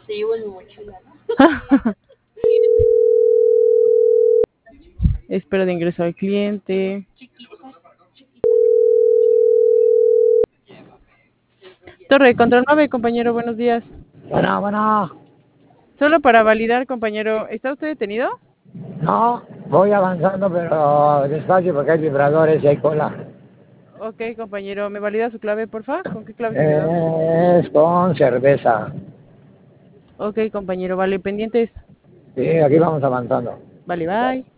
Sí, huele mucho. Espera de ingreso al cliente. Torre, control 9, compañero, buenos días. Bueno, bueno, Solo para validar, compañero, ¿está usted detenido? no, voy avanzando, pero despacio porque hay vibradores y hay cola. Ok, compañero, ¿me valida su clave, porfa? ¿Con qué clave se quedó? Es con cerveza. Ok, compañero, vale, pendientes. Sí, aquí vamos avanzando. Vale, bye.